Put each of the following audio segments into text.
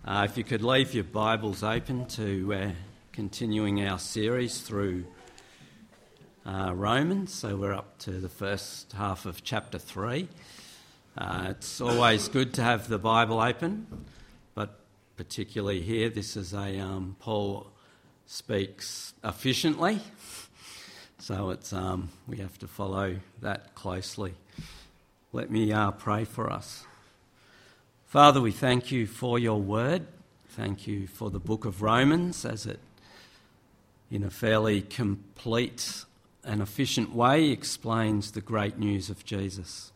If you could leave your Bibles open to continuing our series through Romans. So we're up to the first half of chapter 3. It's always good to have the Bible open, but particularly here, this is Paul speaks efficiently, so it's we have to follow that closely. Let me pray for us. Father, we thank you for your word. Thank you for the book of Romans as it, in a fairly complete and efficient way, explains the great news of Jesus.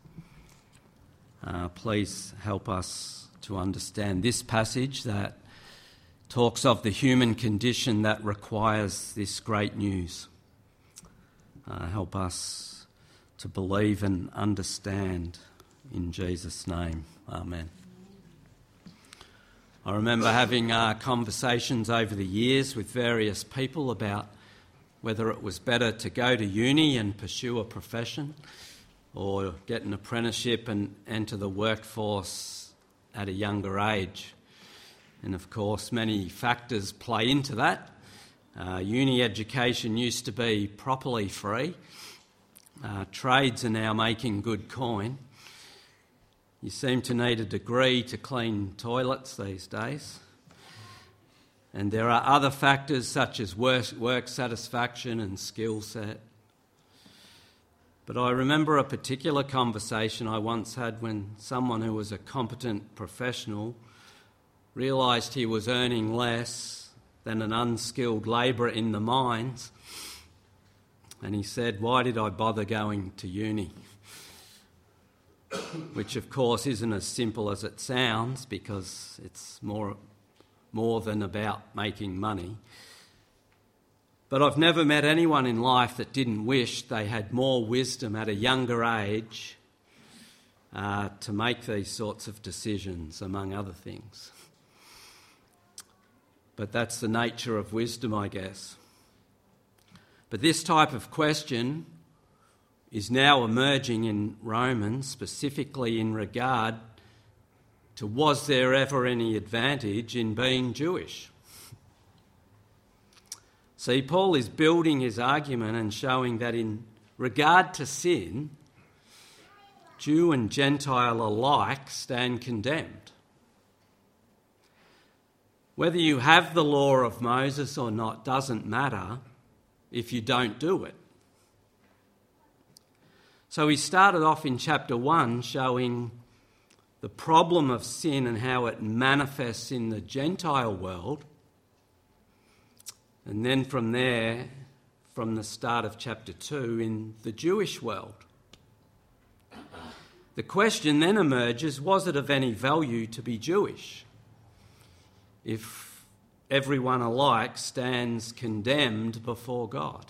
Please help us to understand this passage that talks of the human condition that requires this great news. Help us to believe and understand in Jesus' name. Amen. I remember having conversations over the years with various people about whether it was better to go to uni and pursue a profession or get an apprenticeship and enter the workforce at a younger age. And of course, many factors play into that. Uni education used to be properly free. Trades are now making good coin. You seem to need a degree to clean toilets these days. And there are other factors such as work satisfaction and skill set. But I remember a particular conversation I once had when someone who was a competent professional realised he was earning less than an unskilled labourer in the mines. And he said, "Why did I bother going to uni?" Which of course isn't as simple as it sounds, because it's more than about making money. But I've never met anyone in life that didn't wish they had more wisdom at a younger age to make these sorts of decisions, among other things. But that's the nature of wisdom, I guess. But this type of question is now emerging in Romans, specifically in regard to was there ever any advantage in being Jewish? See, Paul is building his argument and showing that in regard to sin, Jew and Gentile alike stand condemned. Whether you have the law of Moses or not doesn't matter if you don't do it. So he started off in chapter 1 showing the problem of sin and how it manifests in the Gentile world. And then from there, from the start of chapter 2, in the Jewish world. The question then emerges, was it of any value to be Jewish if everyone alike stands condemned before God?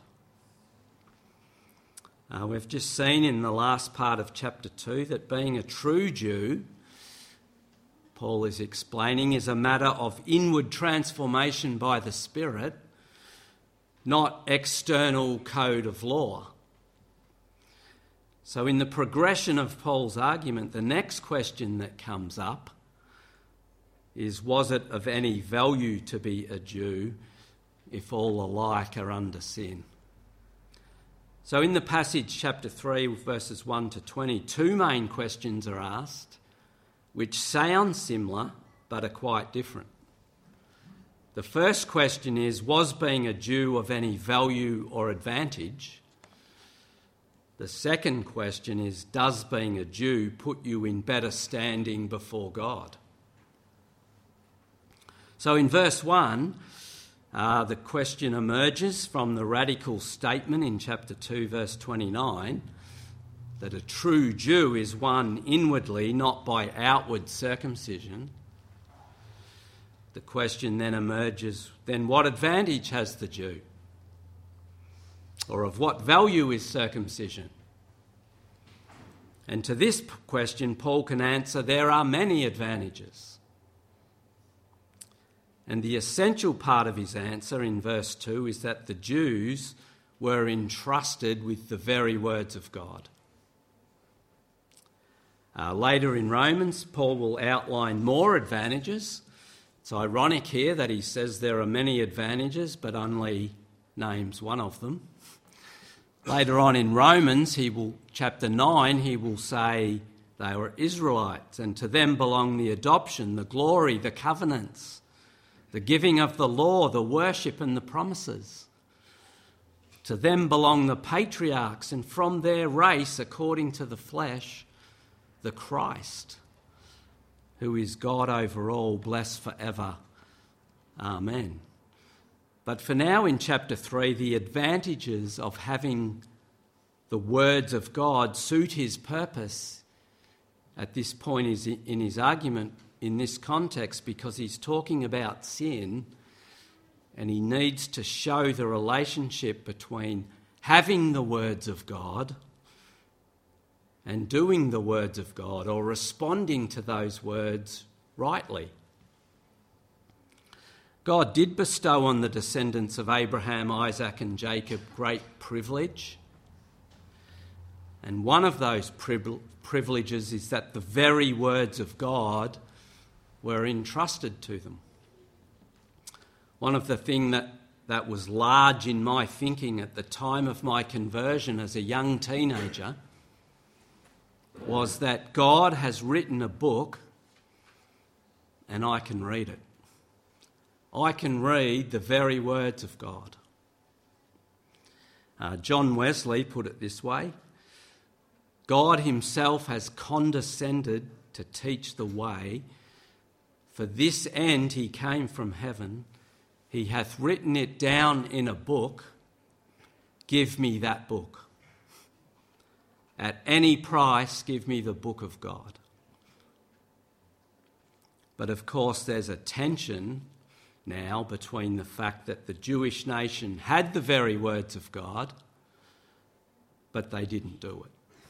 We've just seen in the last part of chapter 2 that being a true Jew, Paul is explaining, is a matter of inward transformation by the Spirit, not external code of law. So in the progression of Paul's argument, the next question that comes up is, was it of any value to be a Jew if all alike are under sin? So in the passage, chapter 3, verses 1 to 20, two main questions are asked, which sound similar but are quite different. The first question is, was being a Jew of any value or advantage? The second question is, does being a Jew put you in better standing before God? So in verse 1, the question emerges from the radical statement in chapter 2, verse 29, that a true Jew is one inwardly, not by outward circumcision. The question then emerges, then what advantage has the Jew? Or of what value is circumcision? And to this question, Paul can answer, there are many advantages. And the essential part of his answer in verse 2 is that the Jews were entrusted with the very words of God. Later in Romans, Paul will outline more advantages It's ironic here that he says there are many advantages, but only names one of them. Later on in Romans, chapter 9, he will say they were Israelites, and to them belong the adoption, the glory, the covenants, the giving of the law, the worship and the promises. To them belong the patriarchs, and from their race, according to the flesh, the Christ, who is God over all, blessed forever. Amen. But for now, in chapter 3, the advantages of having the words of God suit his purpose at this point is in his argument in this context, because he's talking about sin, and he needs to show the relationship between having the words of God and doing the words of God, or responding to those words rightly. God did bestow on the descendants of Abraham, Isaac and Jacob great privilege. And one of those privileges is that the very words of God were entrusted to them. One of the things that was large in my thinking at the time of my conversion as a young teenager was that God has written a book and I can read it. I can read the very words of God. John Wesley put it this way: God himself has condescended to teach the way. For this end he came from heaven. He hath written it down in a book. Give me that book. At any price, give me the book of God. But of course, there's a tension now between the fact that the Jewish nation had the very words of God, but they didn't do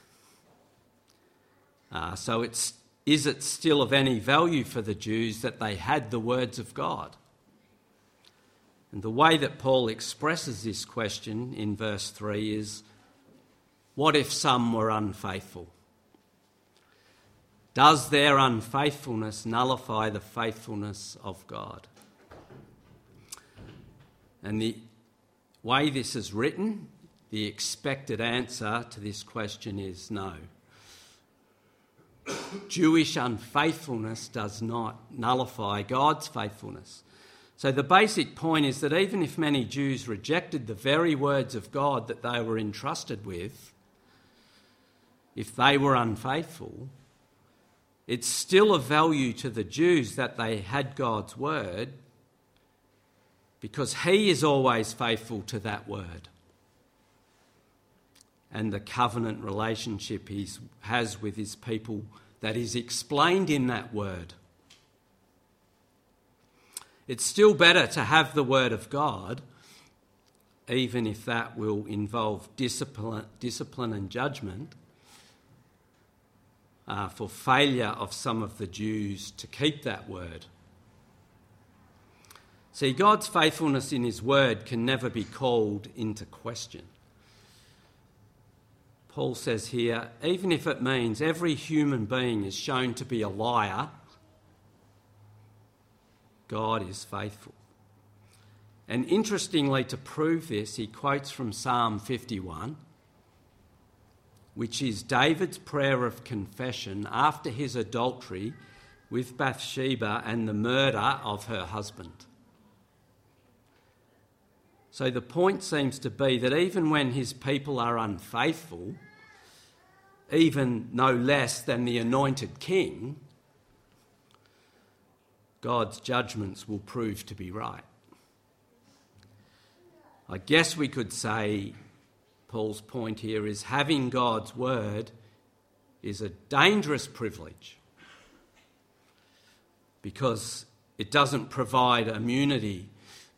it. So is it still of any value for the Jews that they had the words of God? And the way that Paul expresses this question in verse 3 is, what if some were unfaithful? Does their unfaithfulness nullify the faithfulness of God? And the way this is written, the expected answer to this question is no. Jewish unfaithfulness does not nullify God's faithfulness. So the basic point is that even if many Jews rejected the very words of God that they were entrusted with, if they were unfaithful, it's still of value to the Jews that they had God's word, because he is always faithful to that word and the covenant relationship he has with his people that is explained in that word. It's still better to have the word of God, even if that will involve discipline and judgment, for failure of some of the Jews to keep that word. See, God's faithfulness in his word can never be called into question. Paul says here, even if it means every human being is shown to be a liar, God is faithful. And interestingly, to prove this, he quotes from Psalm 51, which is David's prayer of confession after his adultery with Bathsheba and the murder of her husband. So the point seems to be that even when his people are unfaithful, even no less than the anointed king, God's judgments will prove to be right. I guess we could say Paul's point here is having God's word is a dangerous privilege because it doesn't provide immunity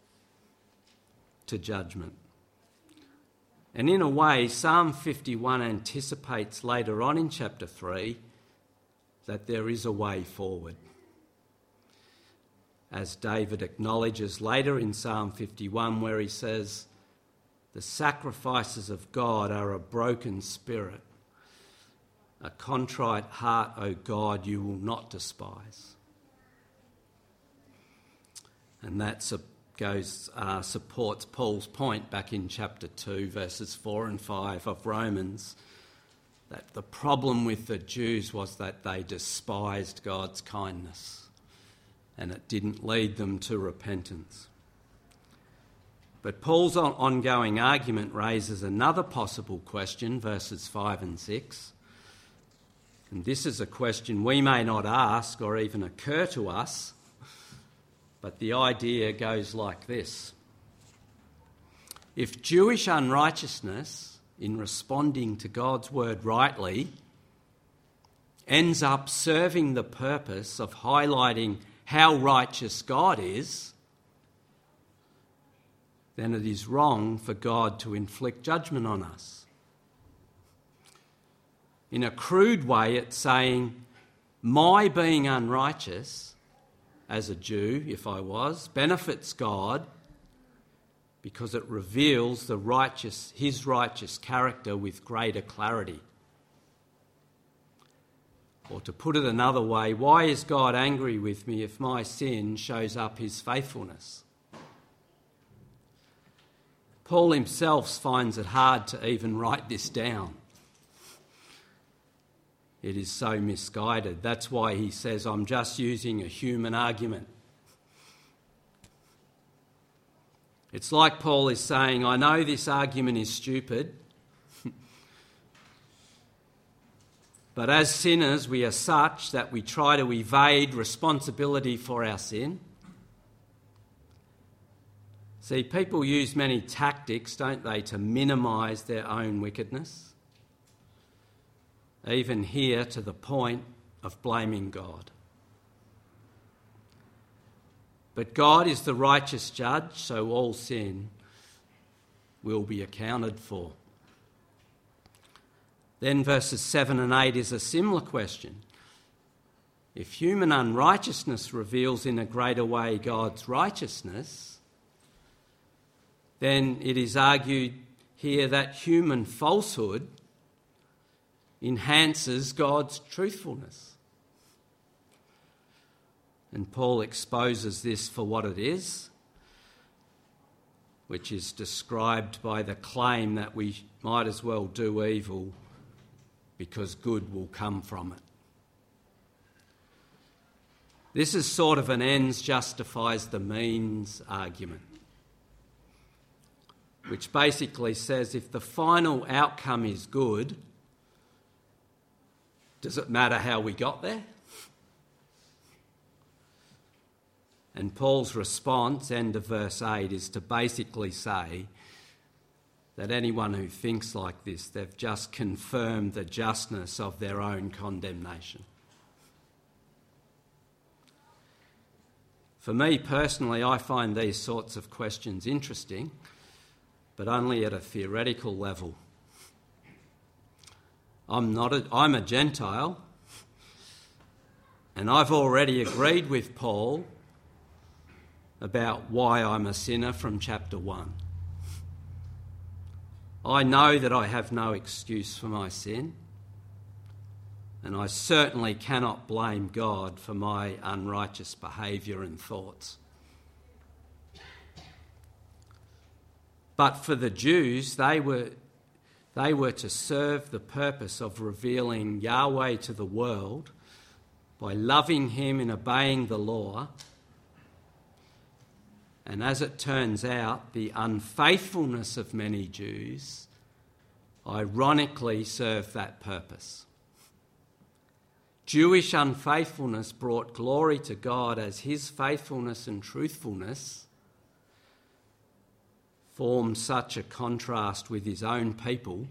to judgment. And in a way, Psalm 51 anticipates later on in chapter 3 that there is a way forward. As David acknowledges later in Psalm 51, where he says, "The sacrifices of God are a broken spirit. A contrite heart, O God, you will not despise." And that supports Paul's point back in chapter 2, verses 4 and 5 of Romans, that the problem with the Jews was that they despised God's kindness and it didn't lead them to repentance. But Paul's ongoing argument raises another possible question, verses 5 and 6. And this is a question we may not ask or even occur to us, but the idea goes like this. If Jewish unrighteousness in responding to God's word rightly ends up serving the purpose of highlighting how righteous God is, then it is wrong for God to inflict judgment on us. In a crude way, it's saying, my being unrighteous as a Jew, if I was, benefits God because it reveals his righteous character with greater clarity. Or to put it another way, why is God angry with me if my sin shows up his faithfulness? Paul himself finds it hard to even write this down. It is so misguided. That's why he says, I'm just using a human argument. It's like Paul is saying, I know this argument is stupid, but as sinners we are such that we try to evade responsibility for our sin. See, people use many tactics, don't they, to minimise their own wickedness, even here to the point of blaming God. But God is the righteous judge, so all sin will be accounted for. Then verses 7 and 8 is a similar question. If human unrighteousness reveals in a greater way God's righteousness, then it is argued here that human falsehood enhances God's truthfulness. And Paul exposes this for what it is, which is described by the claim that we might as well do evil because good will come from it. This is sort of an ends justifies the means argument, which basically says if the final outcome is good, does it matter how we got there? And Paul's response, end of verse 8, is to basically say that anyone who thinks like this, they've just confirmed the justness of their own condemnation. For me personally, I find these sorts of questions interesting, but only at a theoretical level. I'm a Gentile, and I've already agreed with Paul about why I'm a sinner from chapter 1. I know that I have no excuse for my sin, and I certainly cannot blame God for my unrighteous behaviour and thoughts. But for the Jews, they were to serve the purpose of revealing Yahweh to the world by loving him and obeying the law. And as it turns out, the unfaithfulness of many Jews ironically served that purpose. Jewish unfaithfulness brought glory to God as his faithfulness and truthfulness formed such a contrast with his own people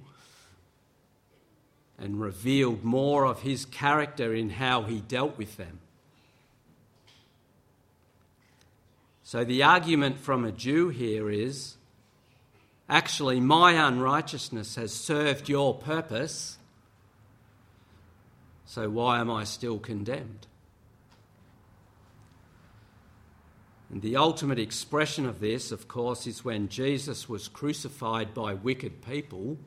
and revealed more of his character in how he dealt with them. So the argument from a Jew here is, actually, my unrighteousness has served your purpose, so why am I still condemned? And the ultimate expression of this, of course, is when Jesus was crucified by wicked people,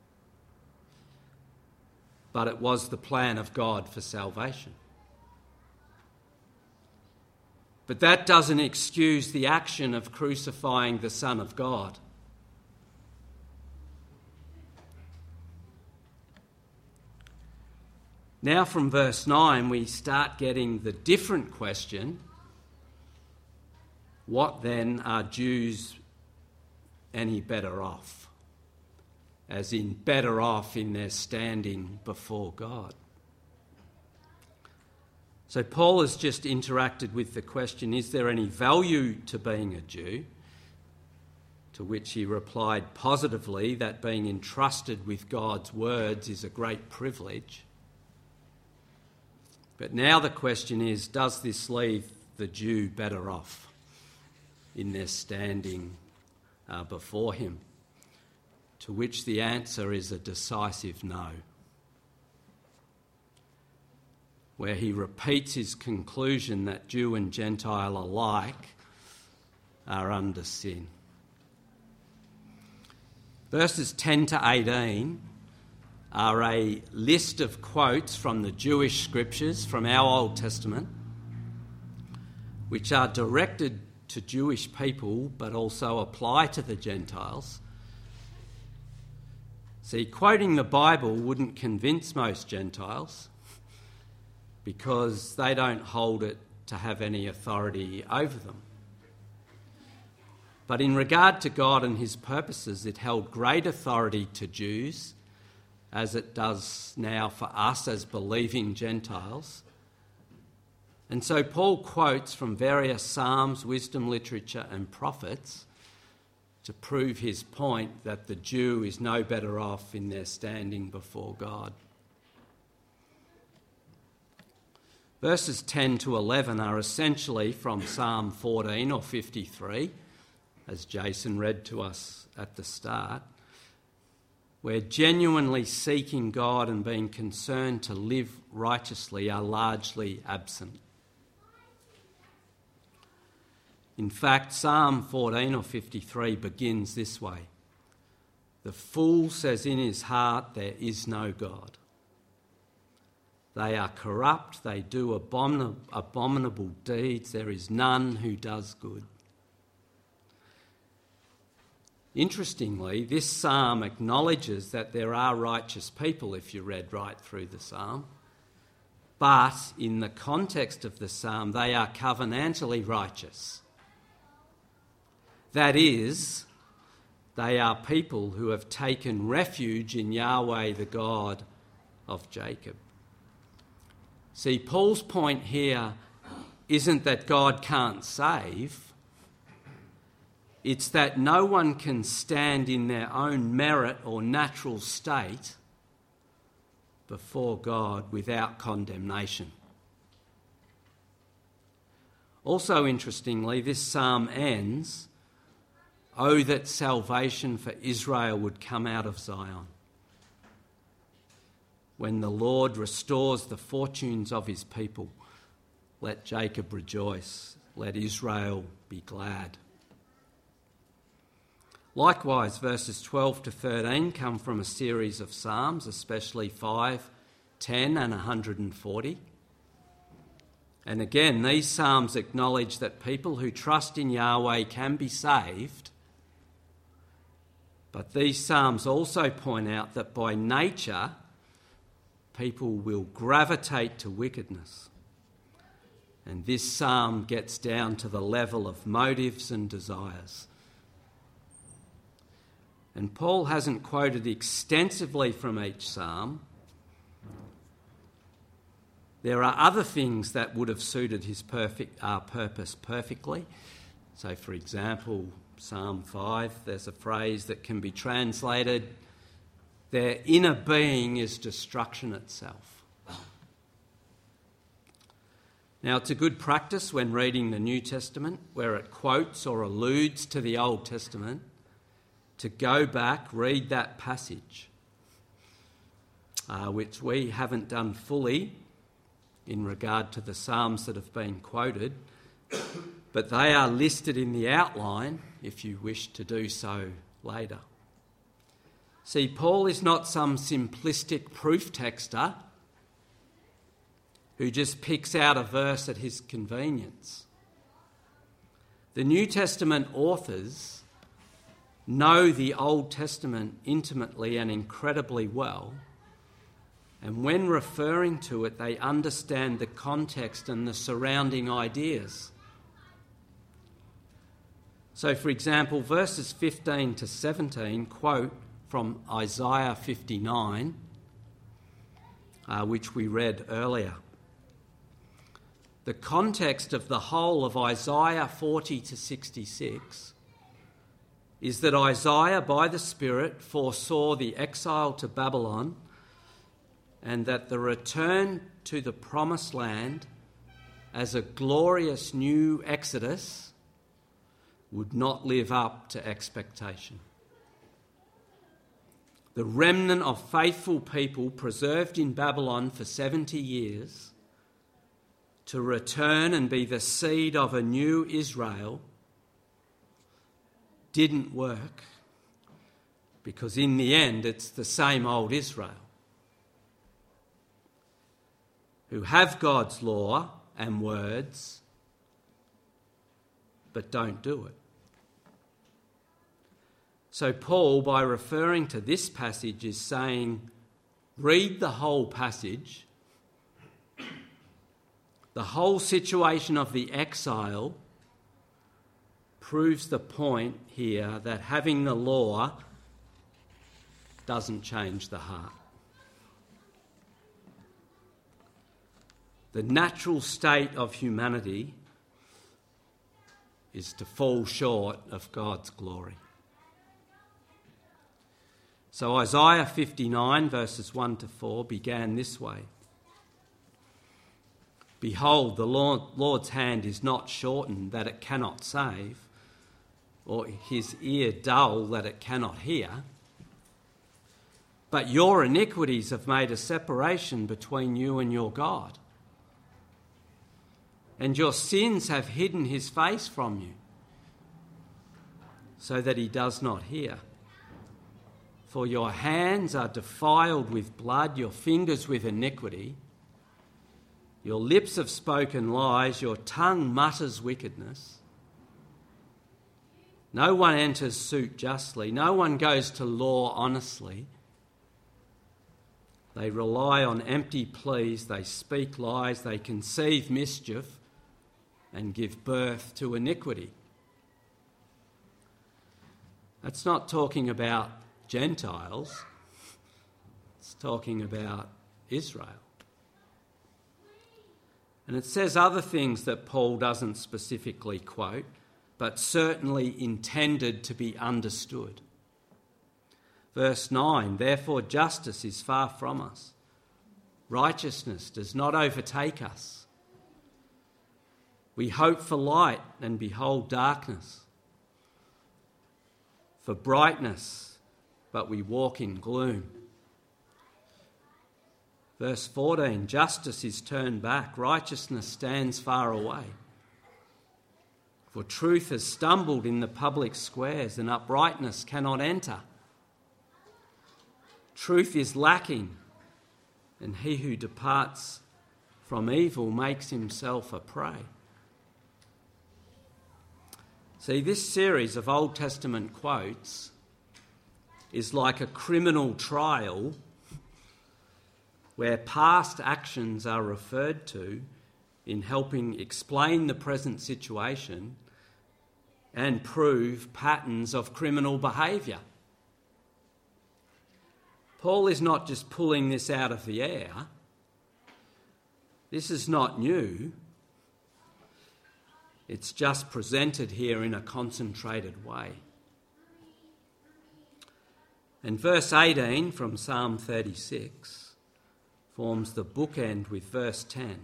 but it was the plan of God for salvation. But that doesn't excuse the action of crucifying the Son of God. Now from verse 9 we start getting the different question: what then, are Jews any better off? As in better off in their standing before God. So Paul has just interacted with the question, is there any value to being a Jew? To which he replied positively that being entrusted with God's words is a great privilege. But now the question is, does this leave the Jew better off in their standing before him? To which the answer is a decisive no, where he repeats his conclusion that Jew and Gentile alike are under sin. Verses 10 to 18 are a list of quotes from the Jewish scriptures from our Old Testament, which are directed to Jewish people but also apply to the Gentiles. See, quoting the Bible wouldn't convince most Gentiles because they don't hold it to have any authority over them. But in regard to God and his purposes, it held great authority to Jews, as it does now for us as believing Gentiles. And so Paul quotes from various psalms, wisdom literature and prophets to prove his point that the Jew is no better off in their standing before God. Verses 10 to 11 are essentially from Psalm 14 or 53, as Jason read to us at the start, where genuinely seeking God and being concerned to live righteously are largely absent. In fact, Psalm 14 or 53 begins this way: "The fool says in his heart, there is no God. They are corrupt, they do abominable deeds, there is none who does good." Interestingly, this psalm acknowledges that there are righteous people if you read right through the psalm, but in the context of the psalm, they are covenantally righteous. That is, they are people who have taken refuge in Yahweh, the God of Jacob. See, Paul's point here isn't that God can't save. It's that no one can stand in their own merit or natural state before God without condemnation. Also, interestingly, this psalm ends, "Oh, that salvation for Israel would come out of Zion. When the Lord restores the fortunes of his people, let Jacob rejoice, let Israel be glad." Likewise, verses 12 to 13 come from a series of psalms, especially 5, 10 and 140. And again, these psalms acknowledge that people who trust in Yahweh can be saved. But these psalms also point out that by nature, people will gravitate to wickedness. And this psalm gets down to the level of motives and desires. And Paul hasn't quoted extensively from each psalm. There are other things that would have suited his purpose perfectly. So, for example, Psalm 5, there's a phrase that can be translated, "Their inner being is destruction itself." Now, it's a good practice when reading the New Testament, where it quotes or alludes to the Old Testament, to go back, read that passage, which we haven't done fully in regard to the Psalms that have been quoted, but they are listed in the outline if you wish to do so later. See, Paul is not some simplistic proof texter who just picks out a verse at his convenience. The New Testament authors know the Old Testament intimately and incredibly well, and when referring to it, they understand the context and the surrounding ideas. So, for example, verses 15 to 17 quote from Isaiah 59, which we read earlier. The context of the whole of Isaiah 40 to 66 is that Isaiah, by the Spirit, foresaw the exile to Babylon and that the return to the promised land as a glorious new exodus would not live up to expectation. The remnant of faithful people preserved in Babylon for 70 years to return and be the seed of a new Israel didn't work, because in the end it's the same old Israel who have God's law and words but don't do it. So Paul, by referring to this passage, is saying, read the whole passage. The whole situation of the exile proves the point here that having the law doesn't change the heart. The natural state of humanity is to fall short of God's glory. So Isaiah 59 verses 1 to 4 began this way. Behold, the Lord's hand is not shortened that it cannot save, or his ear dull that it cannot hear. But your iniquities have made a separation between you and your God, and your sins have hidden his face from you, so that he does not hear. For your hands are defiled with blood, your fingers with iniquity. Your lips have spoken lies, your tongue mutters wickedness. No one enters suit justly, no one goes to law honestly. They rely on empty pleas, they speak lies, they conceive mischief and give birth to iniquity. That's not talking about Gentiles, it's talking about Israel. And it says other things that Paul doesn't specifically quote, but certainly intended to be understood. Verse 9, therefore justice is far from us. Righteousness does not overtake us. We hope for light and behold darkness, for brightness, but we walk in gloom. Verse 14, justice is turned back, righteousness stands far away. For truth has stumbled in the public squares, and uprightness cannot enter. Truth is lacking, and he who departs from evil makes himself a prey. See, this series of Old Testament quotes is like a criminal trial where past actions are referred to in helping explain the present situation and prove patterns of criminal behaviour. Paul is not just pulling this out of the air. This is not new. It's just presented here in a concentrated way. And verse 18 from Psalm 36 forms the bookend with verse 10.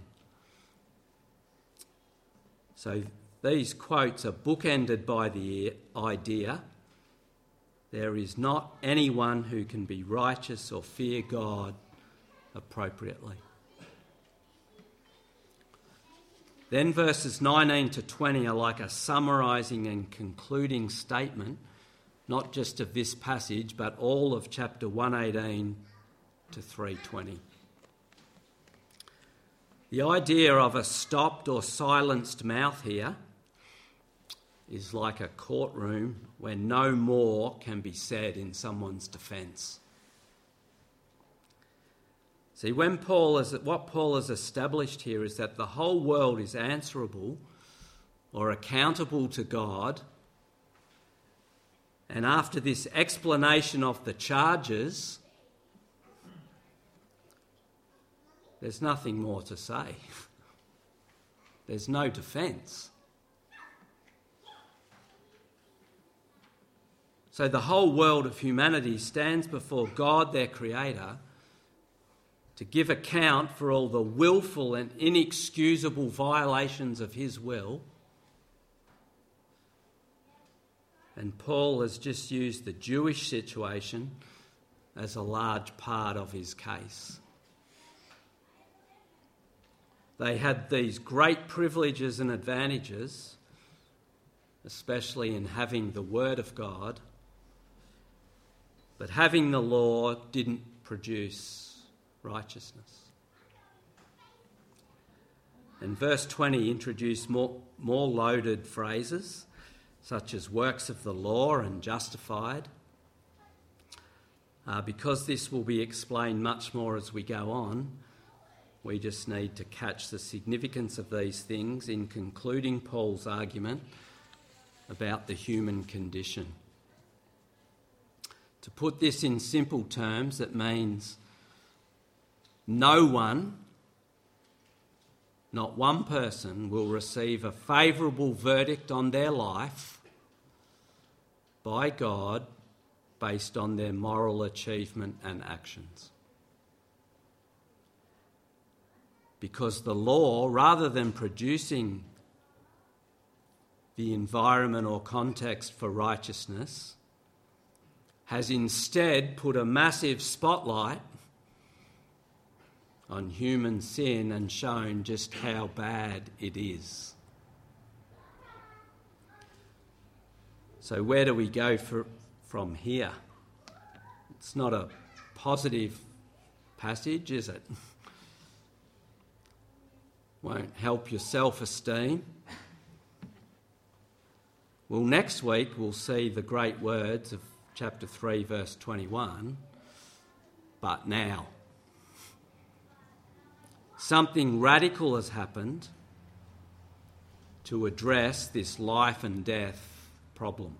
So these quotes are bookended by the idea there is not anyone who can be righteous or fear God appropriately. Then verses 19 to 20 are like a summarising and concluding statement, not just of this passage, but all of chapter 118 to 320. The idea of a stopped or silenced mouth here is like a courtroom where no more can be said in someone's defence. See, what Paul has established here is that the whole world is answerable or accountable to God. And after this explanation of the charges, there's nothing more to say. There's no defence. So the whole world of humanity stands before God, their Creator, to give account for all the willful and inexcusable violations of his will. And Paul has just used the Jewish situation as a large part of his case. They had these great privileges and advantages, especially in having the Word of God, but having the law didn't produce righteousness. And verse 20 introduced more loaded phrases, such as works of the law and justified. Because this will be explained much more as we go on, we just need to catch the significance of these things in concluding Paul's argument about the human condition. To put this in simple terms, it means no one, not one person, will receive a favourable verdict on their life by God based on their moral achievement and actions. Because the law, rather than producing the environment or context for righteousness, has instead put a massive spotlight on human sin and shown just how bad it is. So where do we go from here? It's not a positive passage, is it? Won't help your self-esteem. Well, next week we'll see the great words of chapter 3, verse 21, but now. Something radical has happened to address this life and death problem.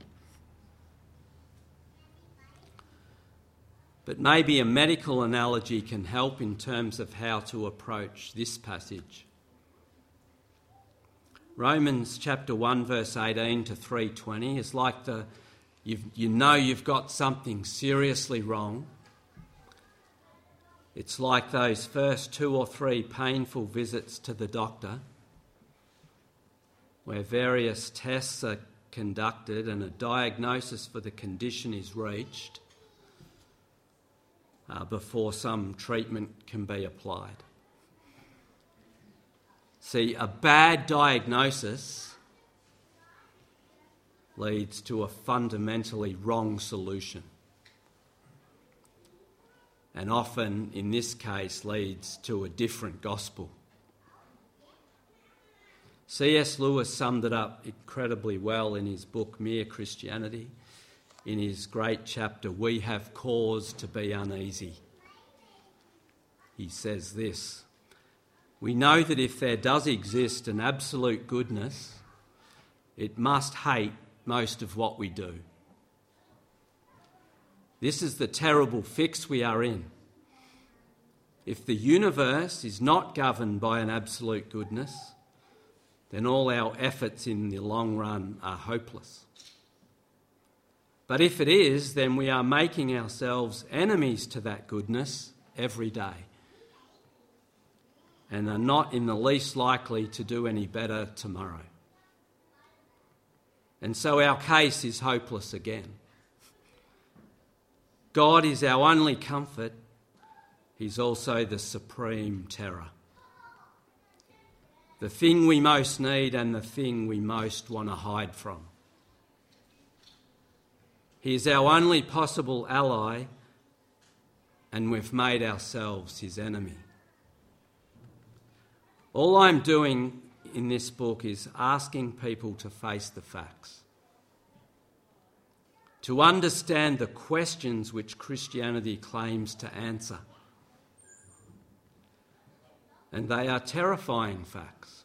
But maybe a medical analogy can help in terms of how to approach this passage. Romans chapter 1 verse 18 to 3:20 is like you've got something seriously wrong. It's like those first 2 or 3 painful visits to the doctor where various tests are conducted and a diagnosis for the condition is reached before some treatment can be applied. See, a bad diagnosis leads to a fundamentally wrong solution. And often, in this case, leads to a different gospel. C.S. Lewis summed it up incredibly well in his book, Mere Christianity, in his great chapter, We Have Cause to Be Uneasy. He says this: we know that if there does exist an absolute goodness, it must hate most of what we do. This is the terrible fix we are in. If the universe is not governed by an absolute goodness, then all our efforts in the long run are hopeless. But if it is, then we are making ourselves enemies to that goodness every day and are not in the least likely to do any better tomorrow. And so our case is hopeless again. God is our only comfort. He's also the supreme terror. The thing we most need and the thing we most want to hide from. He is our only possible ally, and we've made ourselves his enemy. All I'm doing in this book is asking people to face the facts, to understand the questions which Christianity claims to answer. And they are terrifying facts.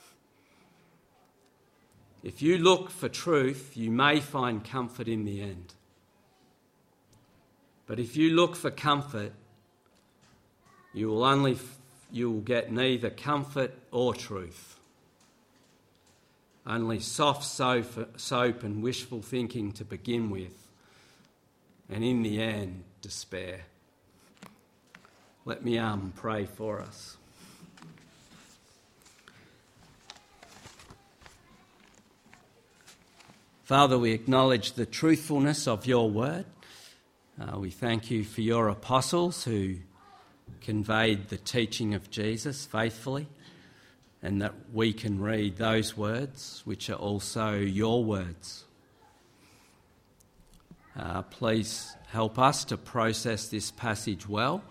If you look for truth, you may find comfort in the end. But if you look for comfort, you will get neither comfort or truth. Only soft soap and wishful thinking to begin with, and in the end, despair. Let me pray for us. Father, we acknowledge the truthfulness of your word. We thank you for your apostles who conveyed the teaching of Jesus faithfully, and that we can read those words, which are also your words. Please help us to process this passage well,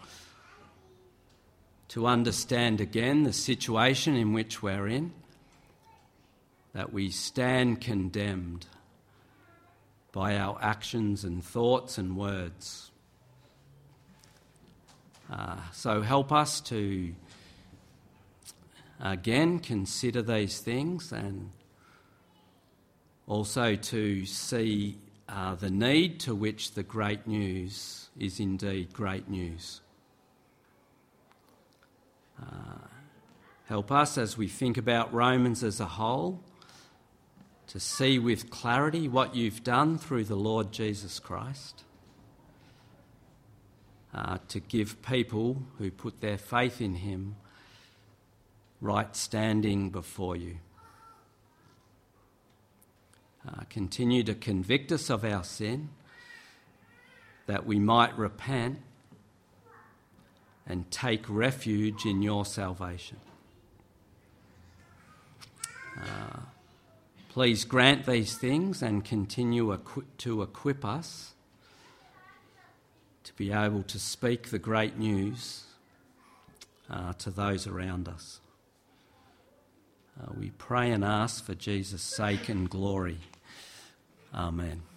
to understand again the situation in which we're in, that we stand condemned by our actions and thoughts and words. So help us to again consider these things, and also to see the need to which the great news is indeed great news. Help us as we think about Romans as a whole to see with clarity what you've done through the Lord Jesus Christ, to give people who put their faith in him right standing before you. Continue to convict us of our sin, that we might repent and take refuge in your salvation. Please grant these things and continue to equip us to be able to speak the great news to those around us. We pray and ask for Jesus' sake and glory. Amen.